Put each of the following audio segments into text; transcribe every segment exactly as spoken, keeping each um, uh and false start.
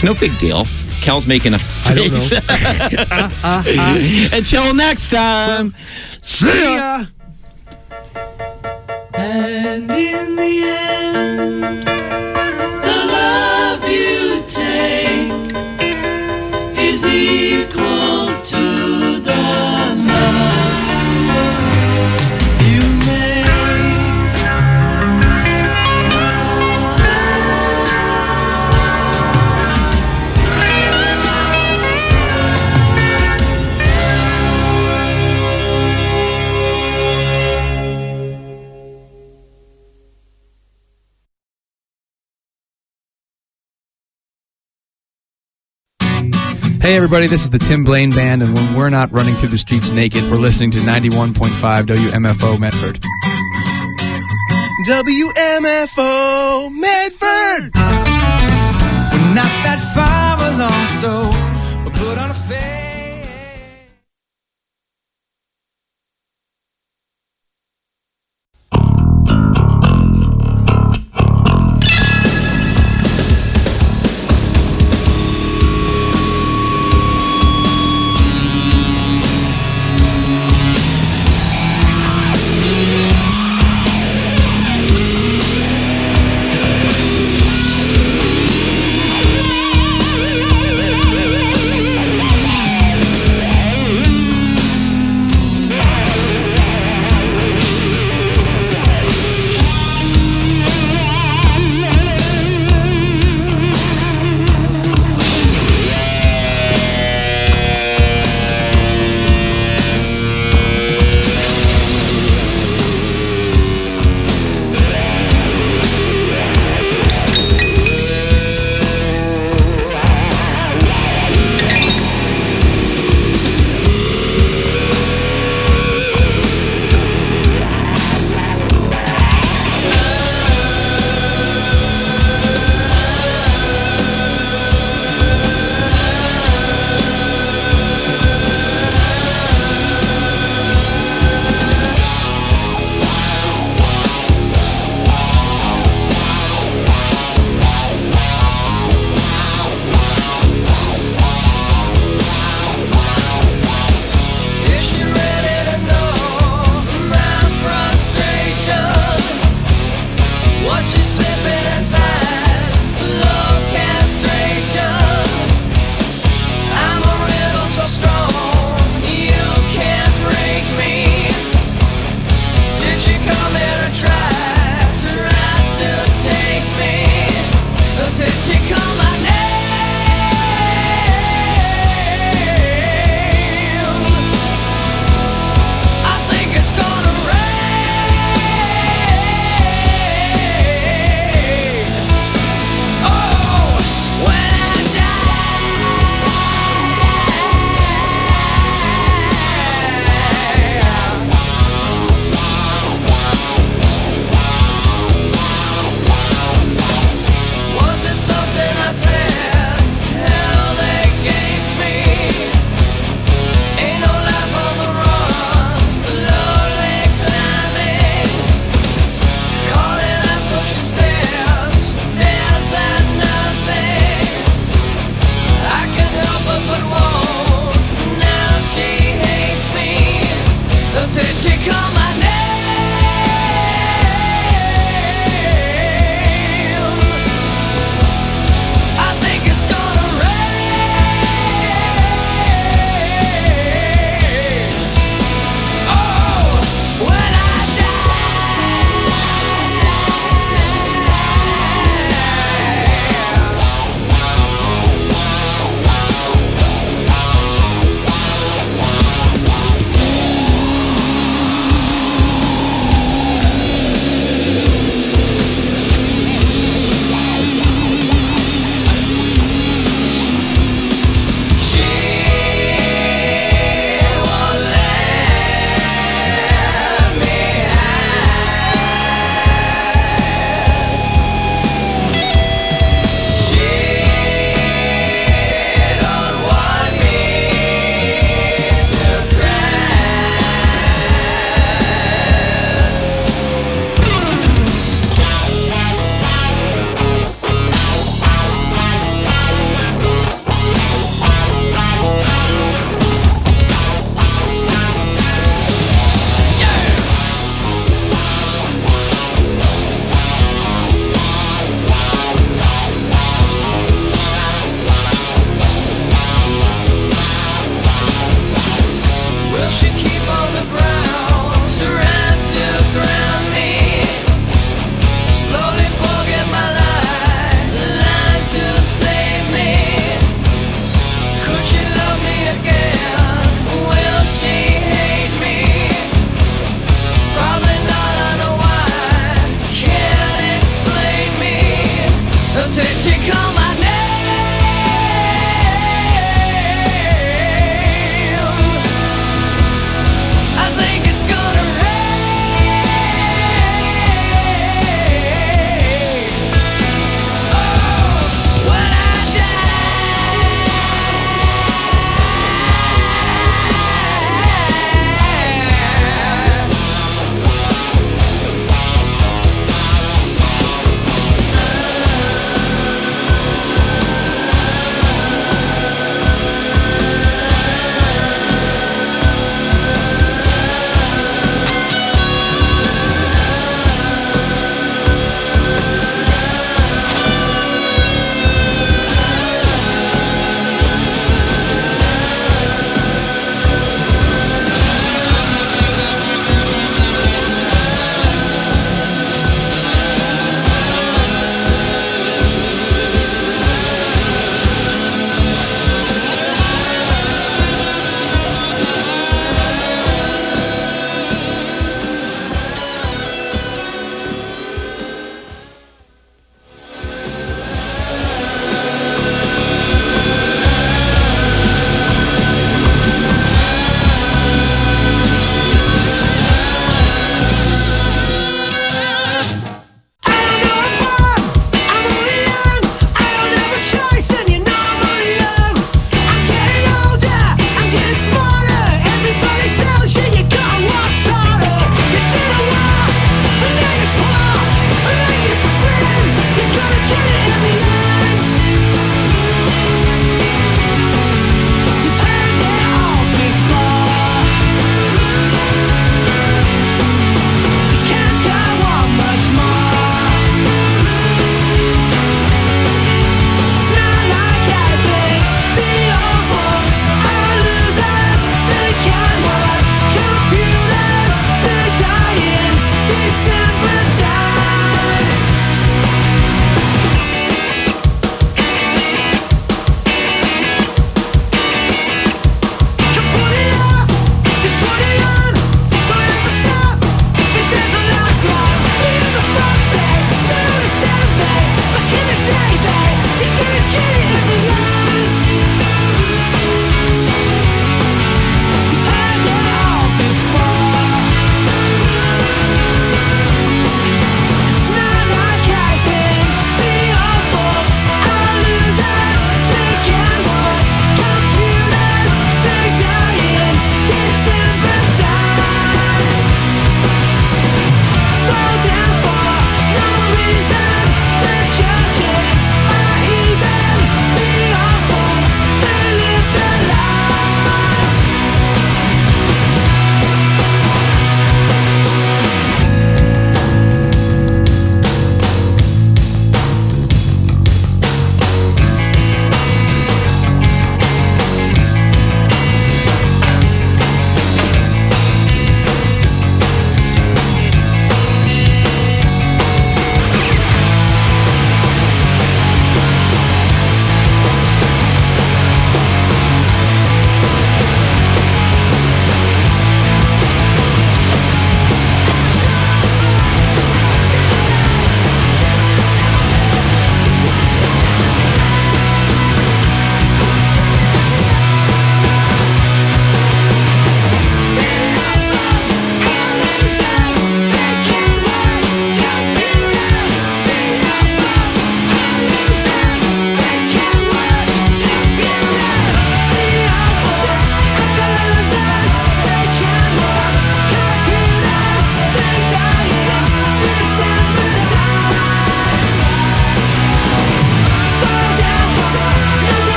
It's no big deal. Kel's making a face. I don't know. uh, uh, uh. Until next time. See ya. And in the end, the love you take is equal to the love you make. Hey everybody, this is the Tim Blaine Band, and when we're not running through the streets naked, we're listening to ninety-one point five W M F O Medford. W M F O Medford! We're not that far along, so we'll put on a face.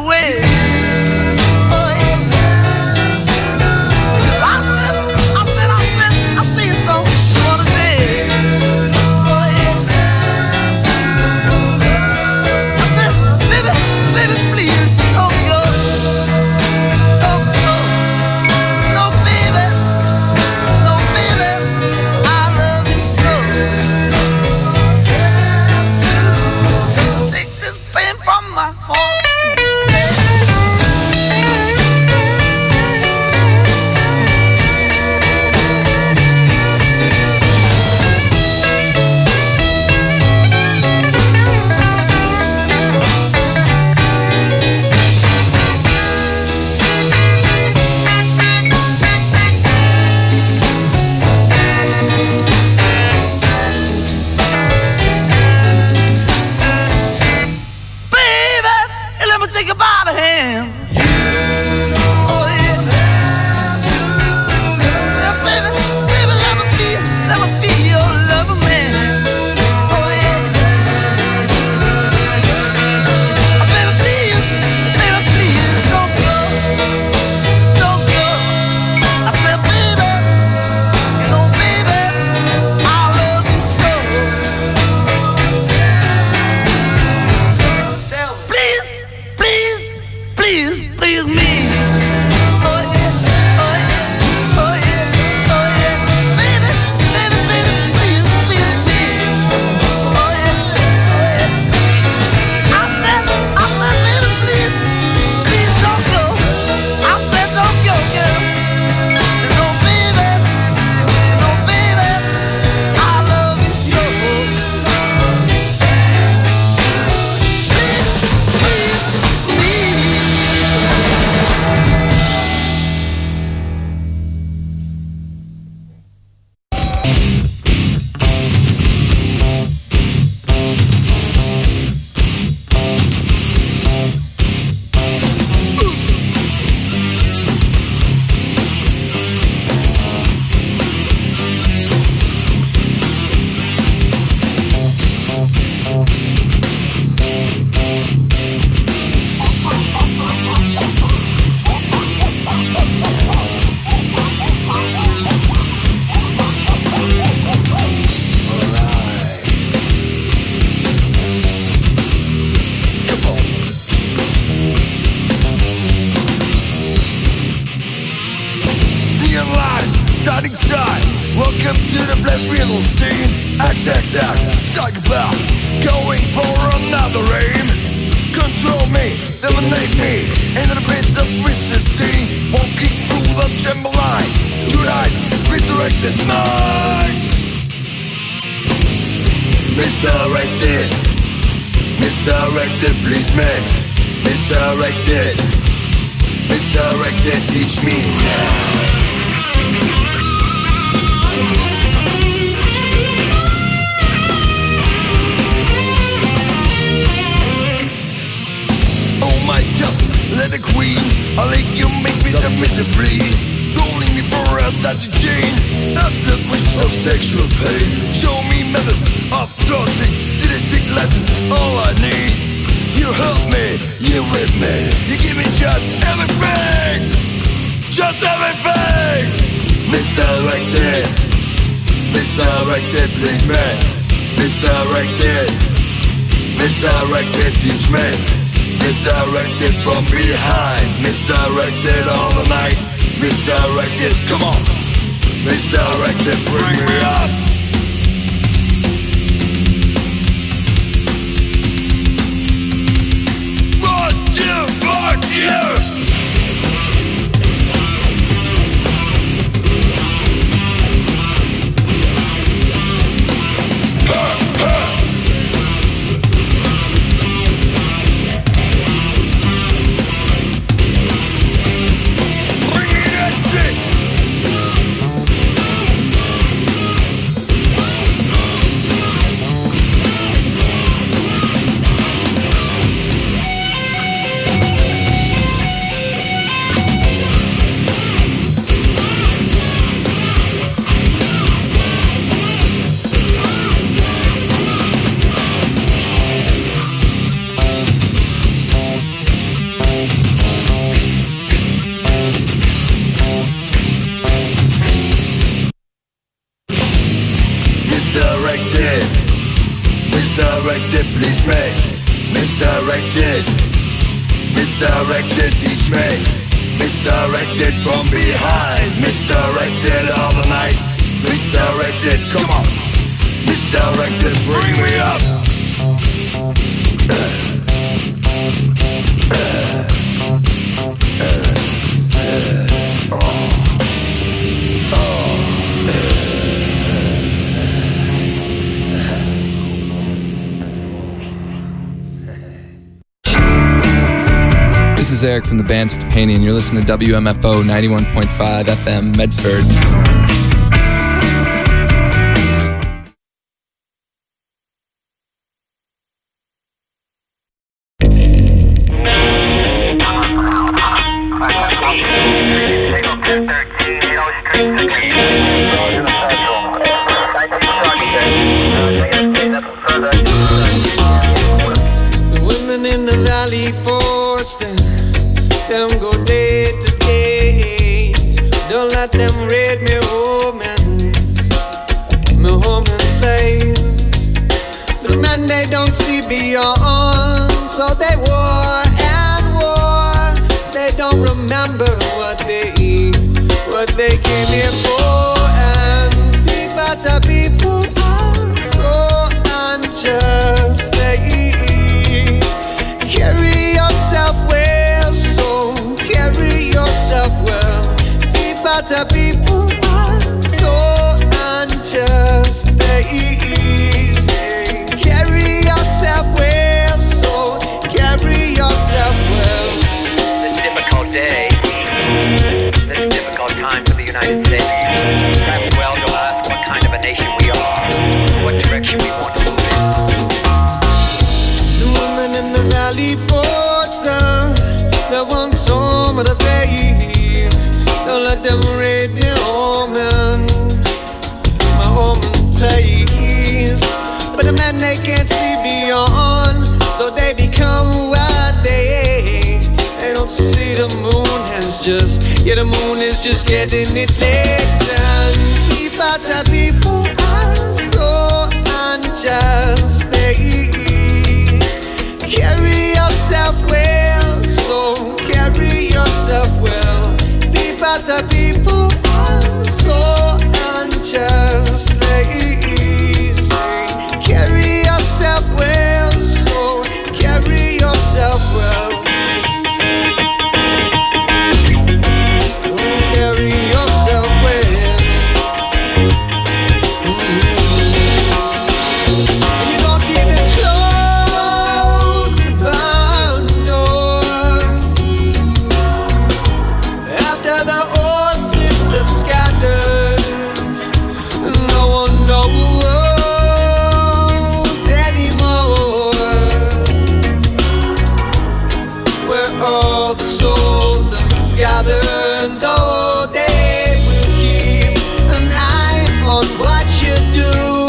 away. Oh, yeah. I said, I said, I said, I seen some the other day. Oh, yeah. I said, baby, baby, please don't go. Don't go. No, baby. No, baby. I love you so. Take this pain from my heart. Baby, let me take you by the hand. Oh, yeah. Yeah, baby, baby, let me be, let me be your lover man. Oh, yeah. Oh, baby, please, baby, please, don't go, don't go. I said, baby, no, baby, I love you so. Please, please, please, please me. Oh yeah, oh yeah, oh yeah, oh yeah. Baby, baby, baby, please, please me. Oh yeah, oh yeah. I said, I said, baby, please, please don't go. I said, don't go, girl. No, baby, no, baby, I love you so. Please, please, me. Neon lights, starting side. Welcome to the blessed real scene. X X X, psychopaths, going for another aim. Control me, dominate me, into the bits of resisting. Walking through the chamber line. Tonight, it's resurrected night. Misdirected, misdirected, please me. Misdirected, misdirected, teach me. Oh my God, let the queen, I'll let you make me submissively. Rolling me for a touchy chain. Upset with no sexual pain. Show me methods of torturing, sadistic lessons, all I need. You help me, you with me. You give me just everything, just everything. Misdirected, misdirected, please me. Misdirected, misdirected, teach me. Misdirected from behind, misdirected all the night. Misdirected, come on. Misdirected, bring me up. One, two, fuck you. Bring me that shit. Misdirected, misdirected, please me. Misdirected, misdirected, teach me. Misdirected from behind, misdirected all the night. Misdirected, come on. Misdirected, bring me up. Uh, uh, uh, uh, oh. This is Eric from the band Stepani, and you're listening to W M F O ninety-one point five F M Medford. The women in the valley force them, them go day to day. Don't let them raid me home and me home and place. The men they don't see beyond, so they war and war. They don't remember what they eat, what they came here for. And people to people are so unjust. They carry yourself well, so carry yourself well. People to people are so unjust. They carry yourself well, so carry yourself well. This difficult day, this difficult time for the United States. Perhaps well to ask what kind of a nation we are, what direction we want to move in. The women in the valley forge them, they want some of the pay. Don't let them raid me home and my home and place. But the men they can't see beyond, so they become what they. They don't see the moon has just, yeah, the moon is just getting its legs. And people to people are so unjust. They carry yourself well, so carry yourself well. People to people are so unjust. They say, carry yourself well, so carry yourself well. Oh, carry yourself well. And you don't even close the barn door after the horses have scattered. No one knows anymore where all the souls have gathered. Though they will keep an eye on what you do.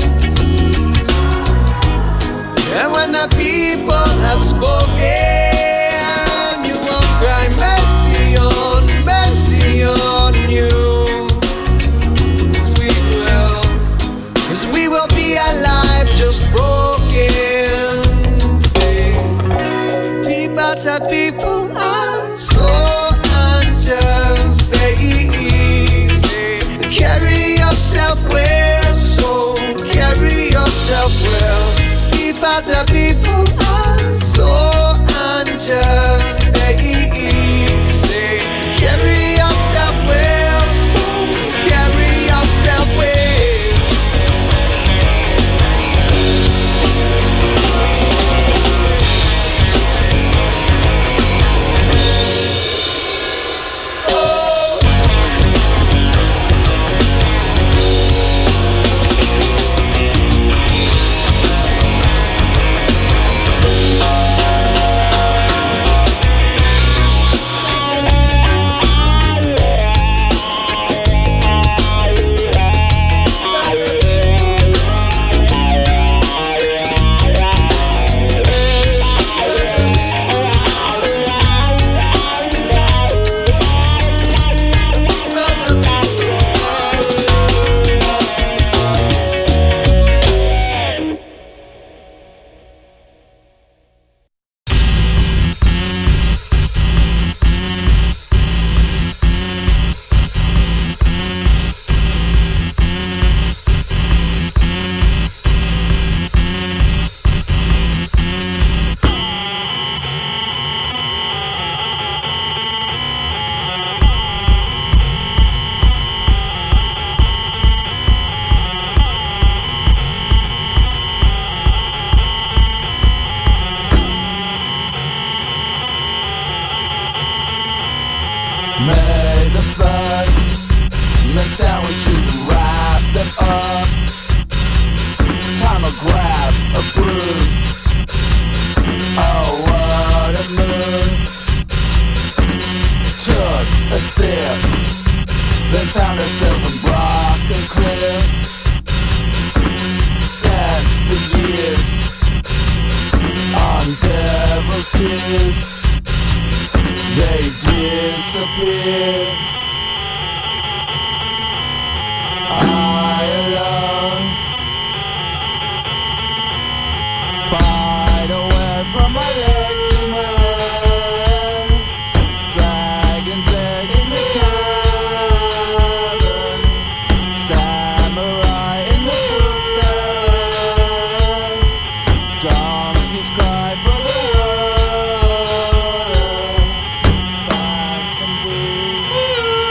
And when the people have spoken, you won't cry mercy on, mercy on you. 'Cause we will, 'cause we will be alive, just broken. Say, people to people are so unjust. They say, carry yourself well, so carry yourself well. People to people are so unjust. They say, carry yourself well, so carry yourself well. Made the first, make sandwiches and wrap them up. Time to grab a brew. Oh, what a mood. Took a sip, then found herself in Brocken Cliff. Danced for years on devil's tears. They disappear. I alone spider web from my leg to my head. Dragon's egg in the cavern. Samurai in the footsteps. Donkeys cry for the world. Back from blue.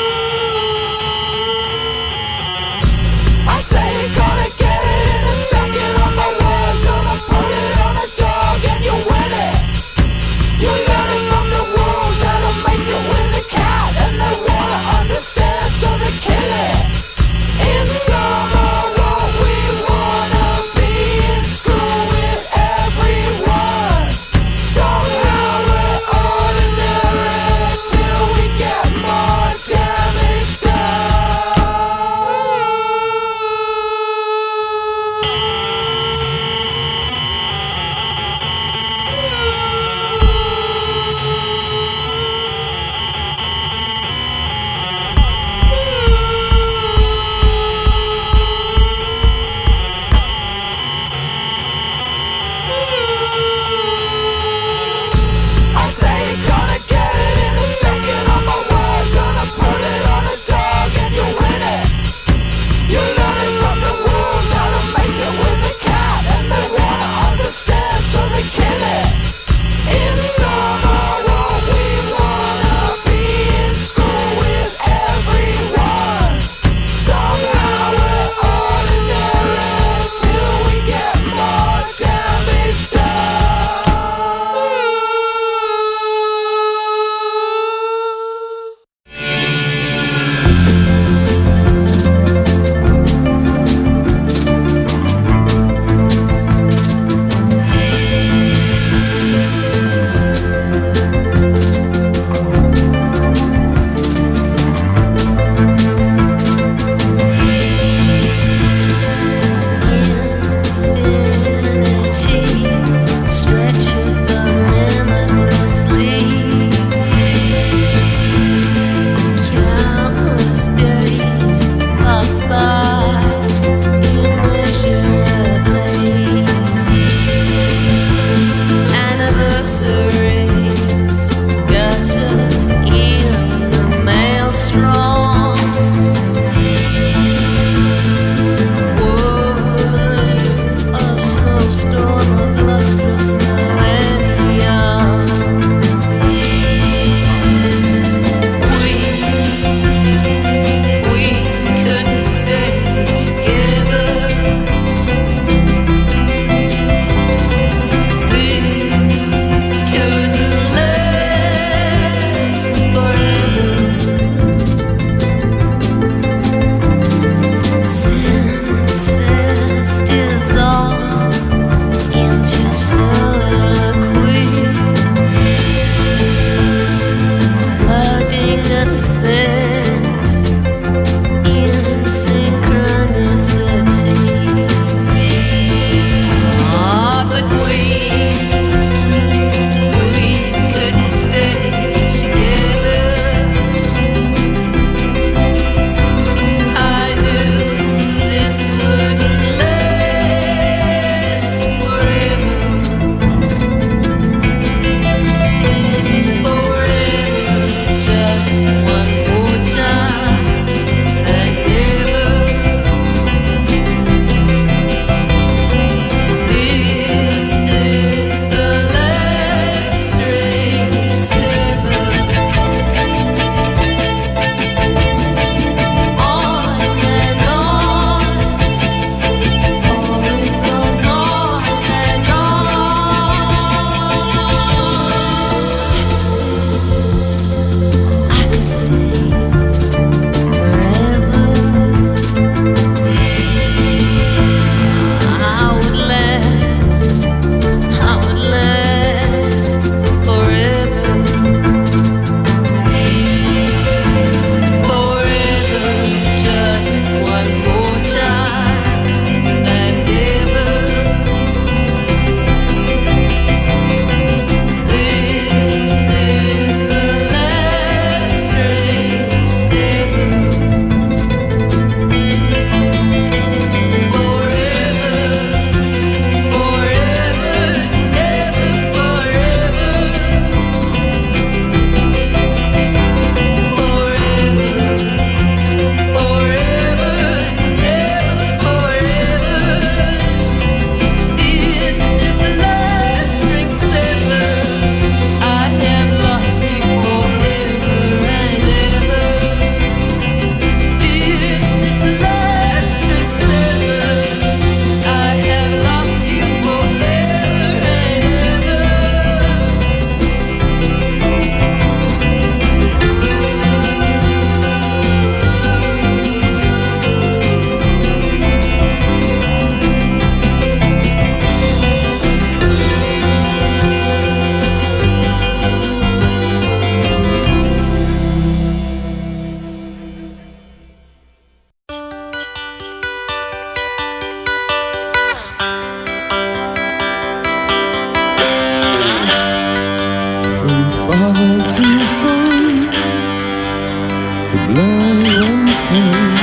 heart to sun, the blood runs thin.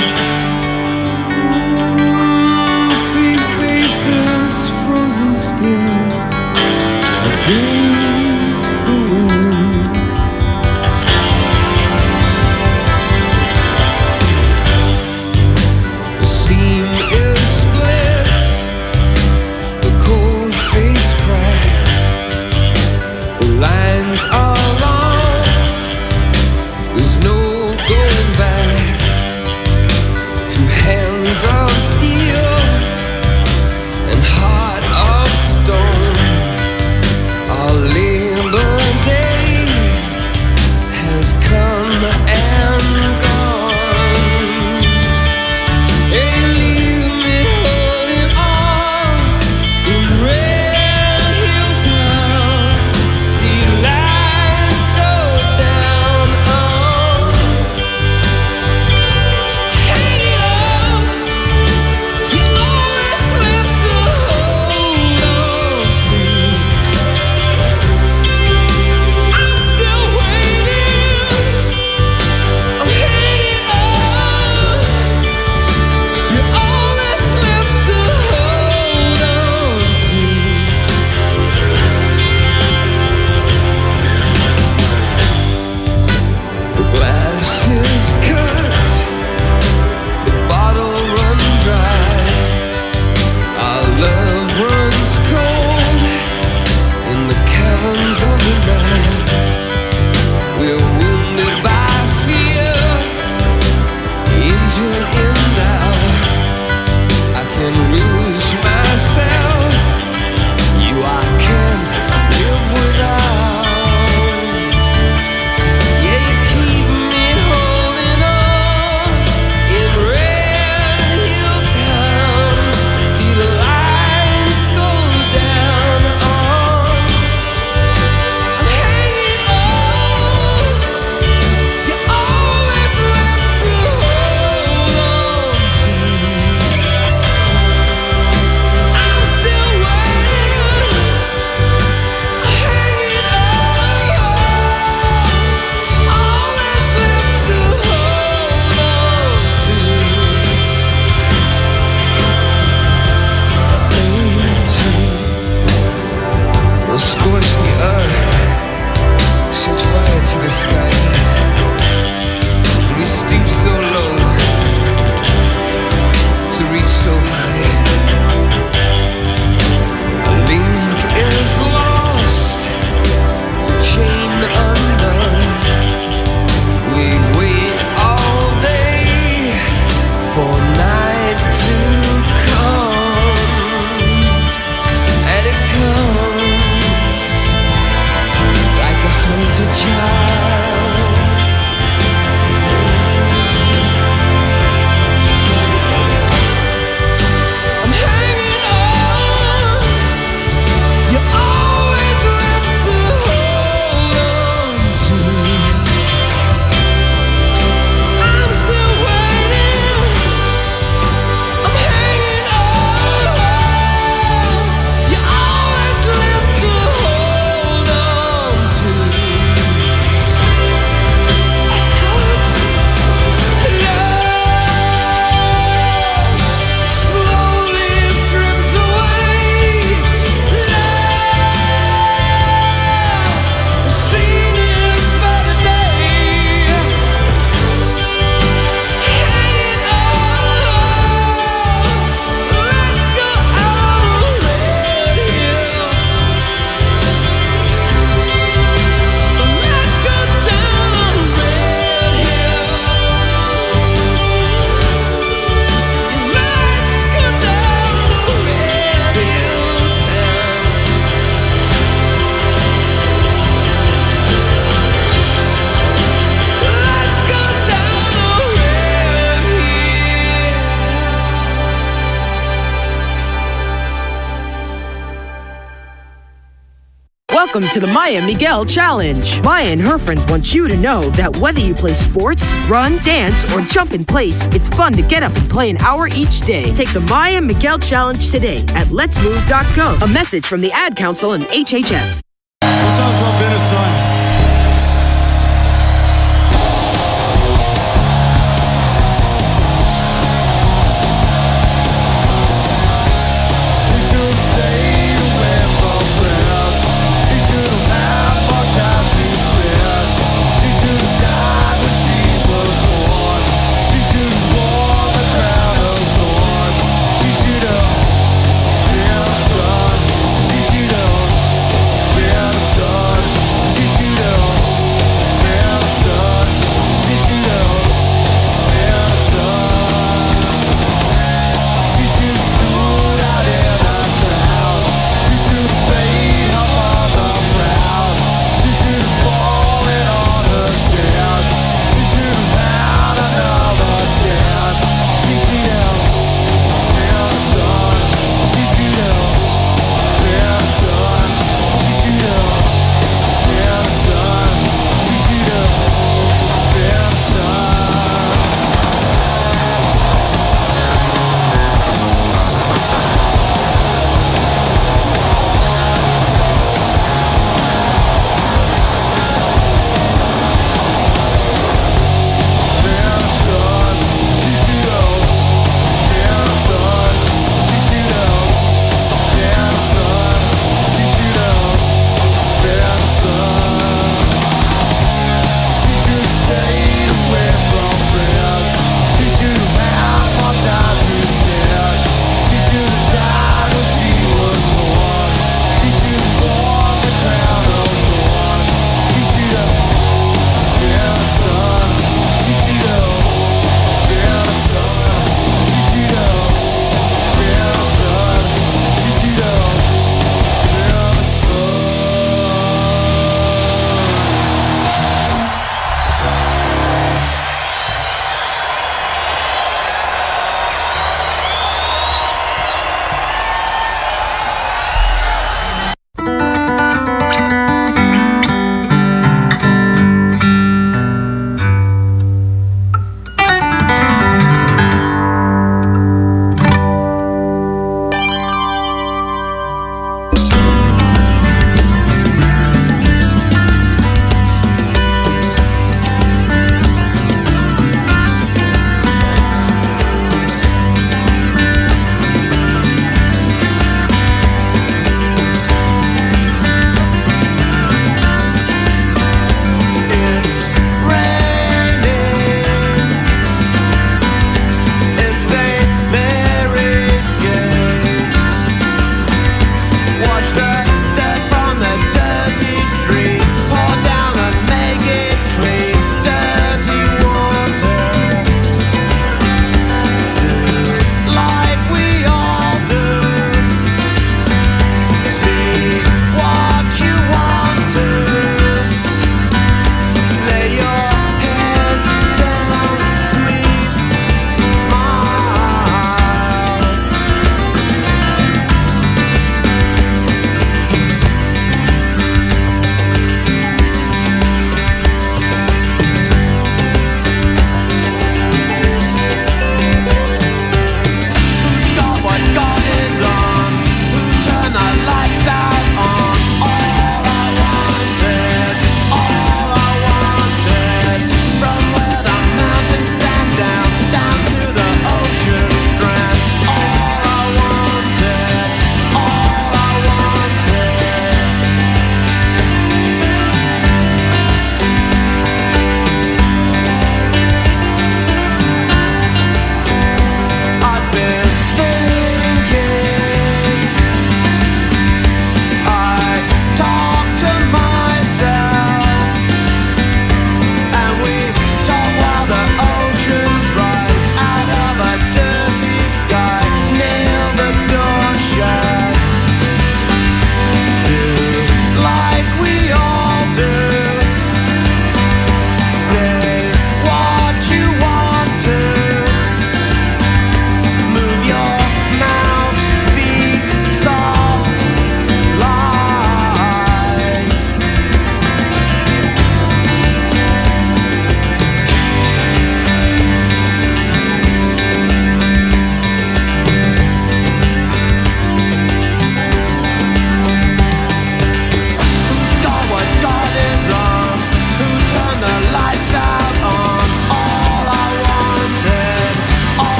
Mm, see faces frozen still against the wind. The seam is split, the cold face cracked, the lines are long, there's no going back. Through hands of steel and heart of stone, our Labor Day has come and gone. Hey, leave me holding on in Red Hill Town. See lights go down on. Hang it up, you always left to hold on to. I'm still waiting, I'm hanging up. You always left to hold on to. The glass is cut, the bottle run dry, our love runs cold in the caverns of the night. We're wounded by fear, injured in doubt. I can lose myself, you I can't live without. Yeah, you keep me holding on in Red Hill Town. See the lines go down on. I'm hanging on. You always left to hold on to. I'm still waiting. I'm hanging on. Always left to hold on to. Will scorch the earth, set fire to the sky. We stoop so low to reach so high. A link is lost, the chain undone. We wait all day for night to come, and it comes like a hunted child. I'm hanging on. You always left to hold on to. I'm still waiting. I'm hanging on. You always left to hold on to. Love slowly stripped away. Love seen this better day. Hanging on. Let's go out on Red Hill. Let's go down on Red Hill. Let's go down on Red Hill Town. Let's go down on Red Hill. Welcome to the Maya Miguel Challenge. Maya and her friends want you to know that whether you play sports, run, dance, or jump in place, it's fun to get up and play an hour each day. Take the Maya Miguel Challenge today at lets move dot gov. A message from the Ad Council and H H S. This song's called Bitter Sun.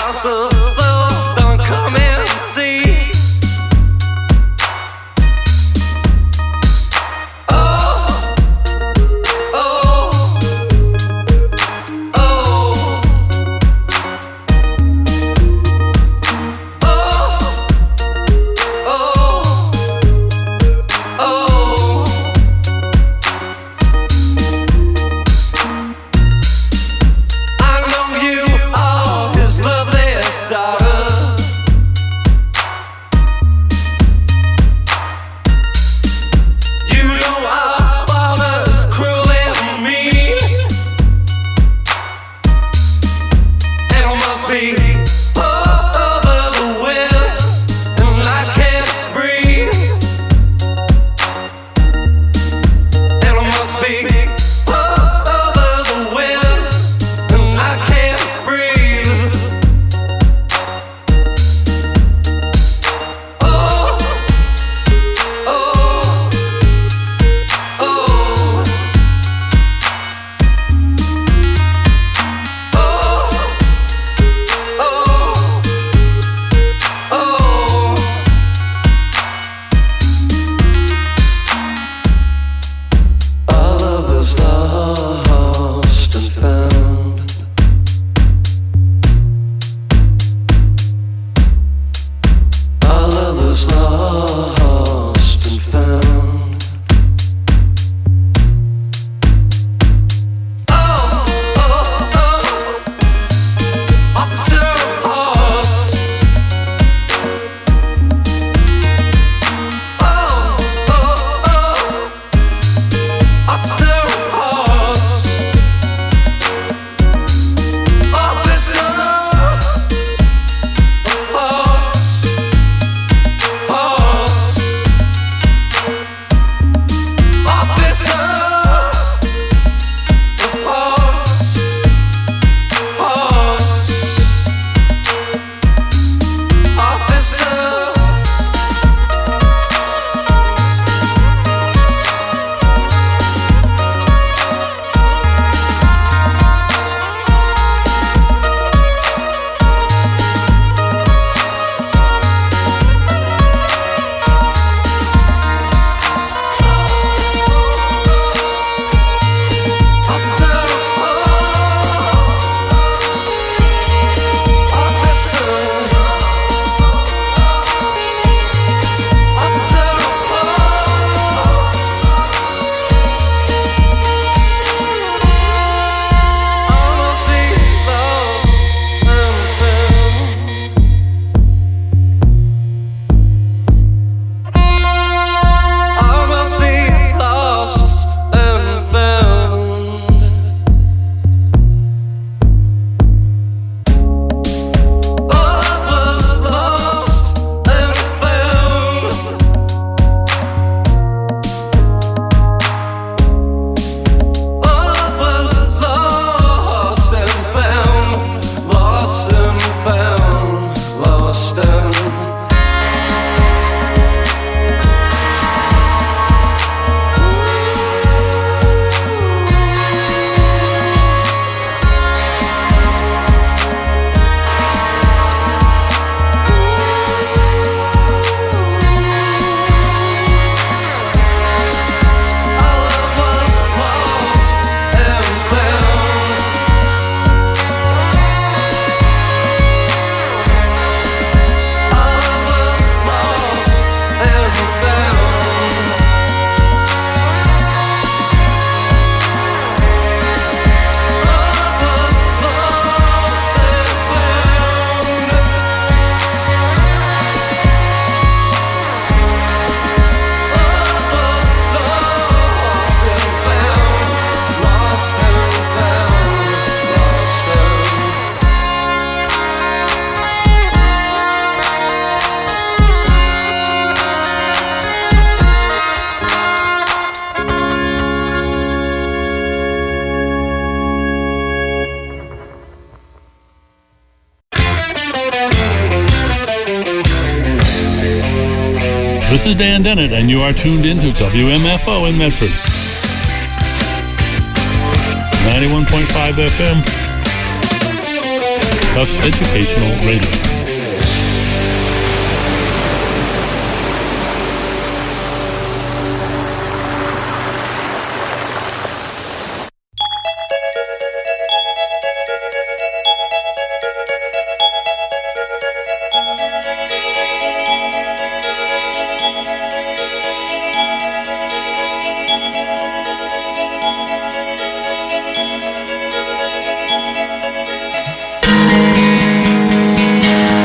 across the floor, don't come and see. This is Dan Dennett, and you are tuned into W M F O in Medford. ninety-one point five F M. Tufts Educational Radio. Thank you.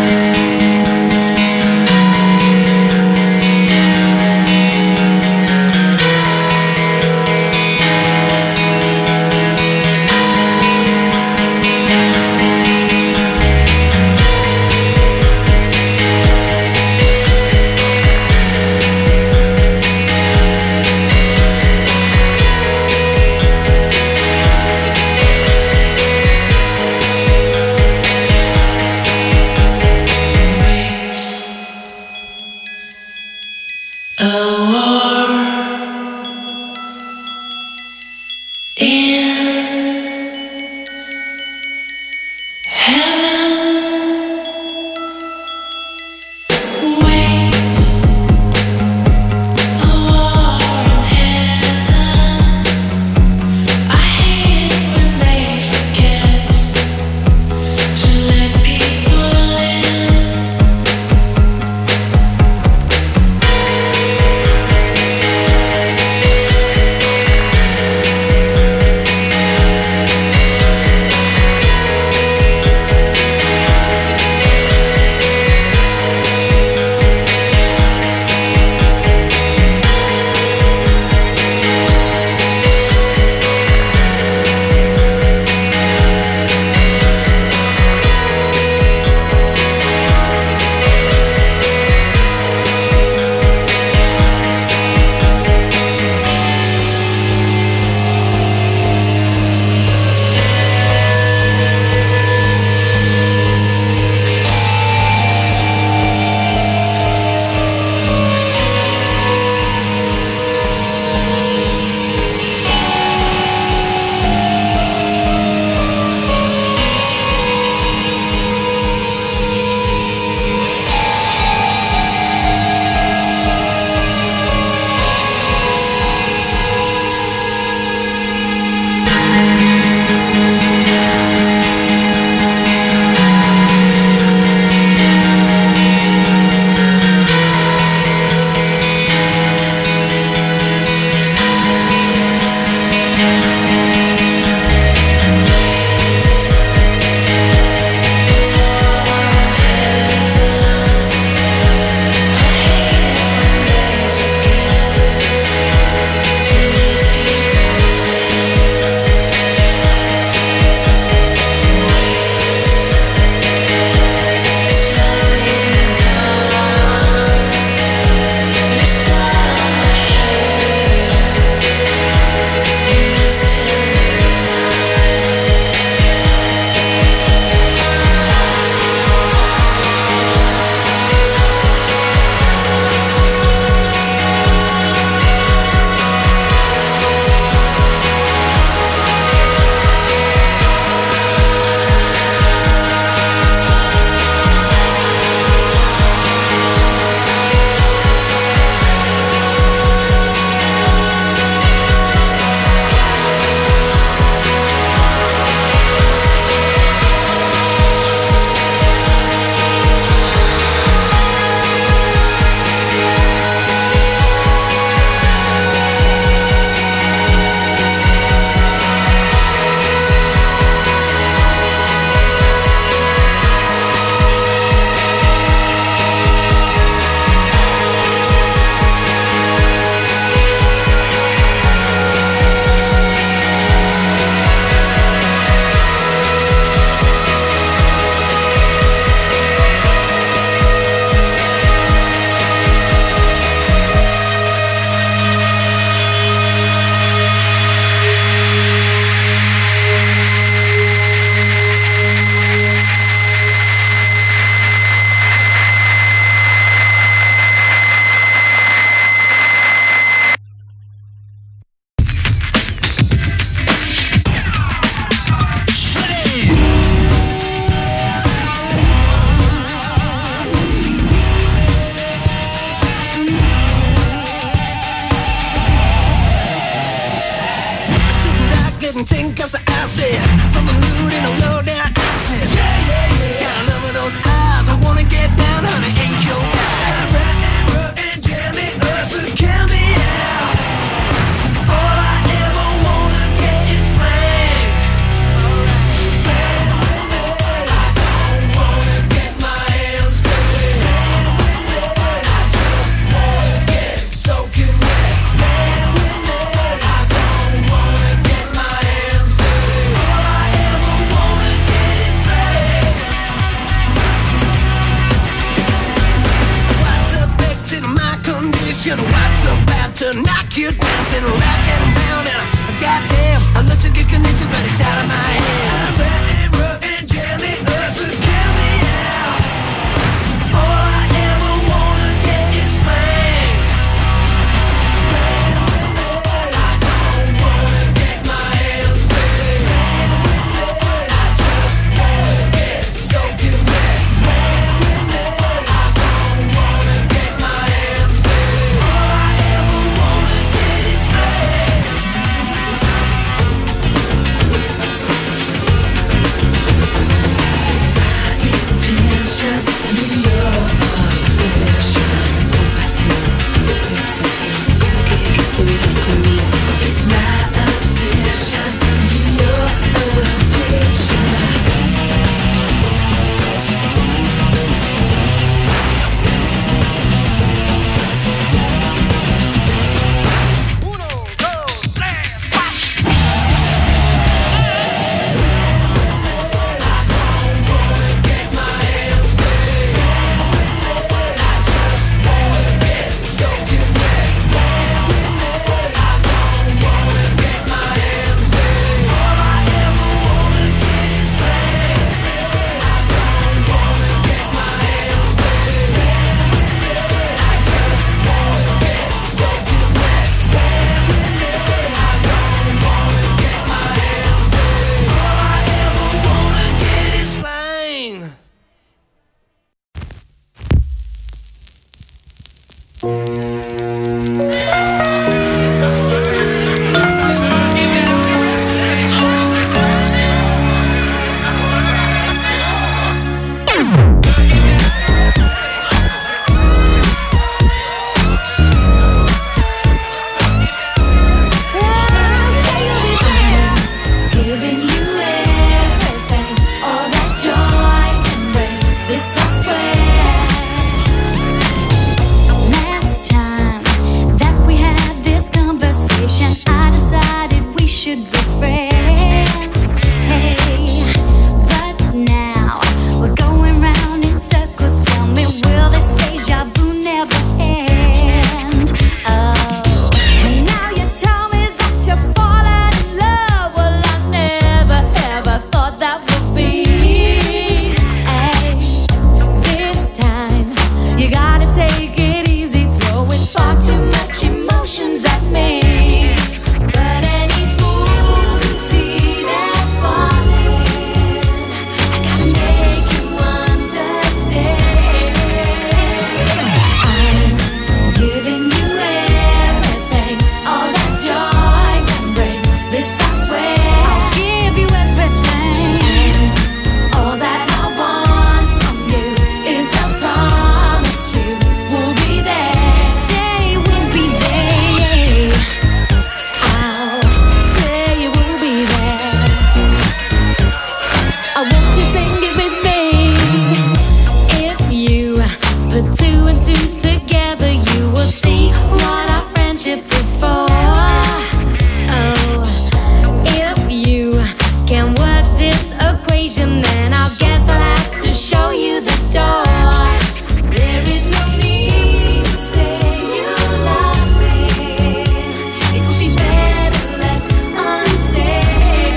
guess I'll have to show you the door. There is no need to say you love me. It could be better left unsaid.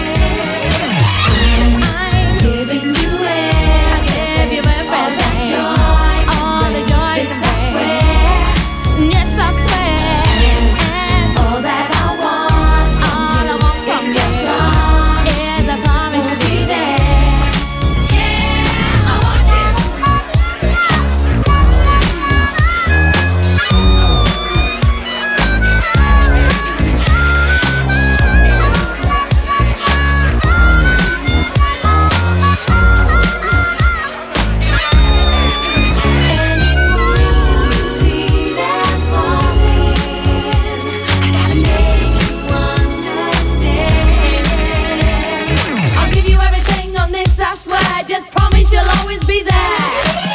I'm giving you it. I give you everything. All that joy, all the joy. Yes, I swear. Yes, I swear. And all that I want, all I want from you is a promise to be there. Yeah, I want you. And if you see that falling, I gotta make you understand. I'll give you everything on this, I swear. Just promise you'll always be there.